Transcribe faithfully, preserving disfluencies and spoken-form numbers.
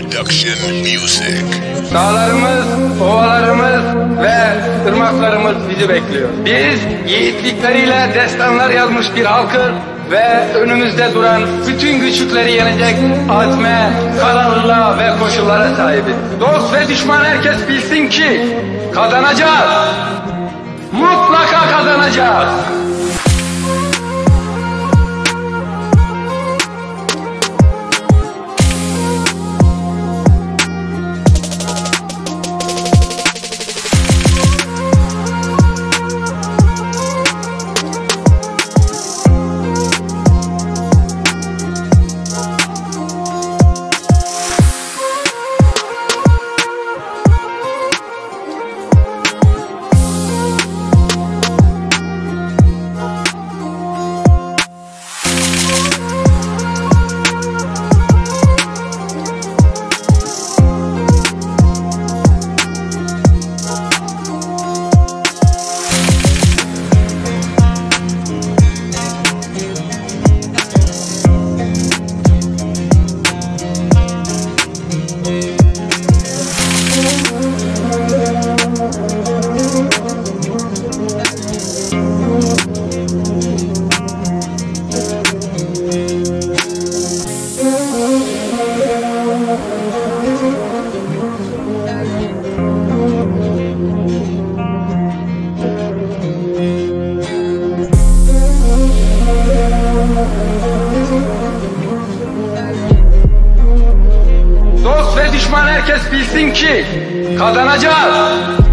Production Music. Dağlarımız, ovalarımız ve ırmaklarımız bizi bekliyor. Biz yiğitlikleriyle destanlar yazmış bir halkız ve önümüzde duran bütün güçlükleri yenecek azme, kararlılığa ve koşullara sahibiz. Dost ve düşman herkes bilsin ki kazanacağız. Mutlaka kazanacağız. Dost ve düşman herkes bilsin ki kazanacağız.